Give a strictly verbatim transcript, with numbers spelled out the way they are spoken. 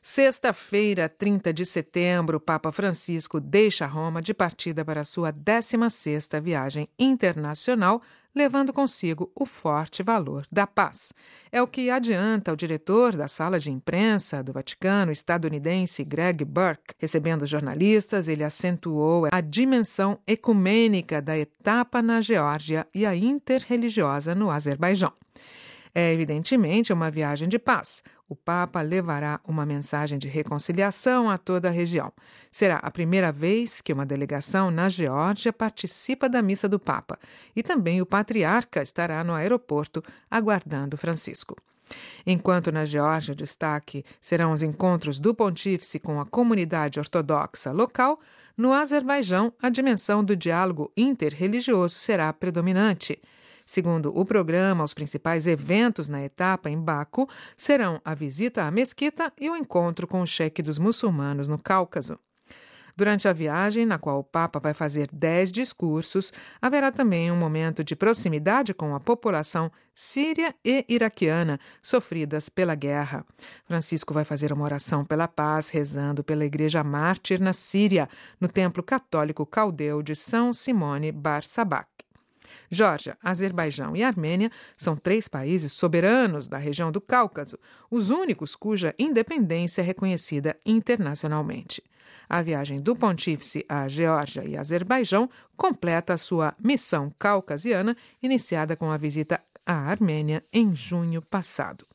Sexta-feira, trinta de setembro, o Papa Francisco deixa Roma de partida para sua décima sexta viagem internacional, levando consigo o forte valor da paz. É o que adianta o diretor da sala de imprensa do Vaticano, estadunidense Greg Burke. Recebendo jornalistas, ele acentuou a dimensão ecumênica da etapa na Geórgia e a interreligiosa no Azerbaijão. É evidentemente uma viagem de paz. O Papa levará uma mensagem de reconciliação a toda a região. Será a primeira vez que uma delegação na Geórgia participa da missa do Papa. E também o patriarca estará no aeroporto aguardando Francisco. Enquanto na Geórgia o destaque serão os encontros do pontífice com a comunidade ortodoxa local, no Azerbaijão a dimensão do diálogo interreligioso será predominante. Segundo o programa, os principais eventos na etapa em Baku serão a visita à mesquita e o encontro com o cheque dos muçulmanos no Cáucaso. Durante a viagem, na qual o Papa vai fazer dez discursos, haverá também um momento de proximidade com a população síria e iraquiana sofridas pela guerra. Francisco vai fazer uma oração pela paz, rezando pela Igreja Mártir na Síria, no Templo Católico Caldeu de São Simone Bar Sabak. Geórgia, Azerbaijão e Armênia são três países soberanos da região do Cáucaso, os únicos cuja independência é reconhecida internacionalmente. A viagem do pontífice à Geórgia e Azerbaijão completa a sua missão caucasiana, iniciada com a visita à Armênia em junho passado.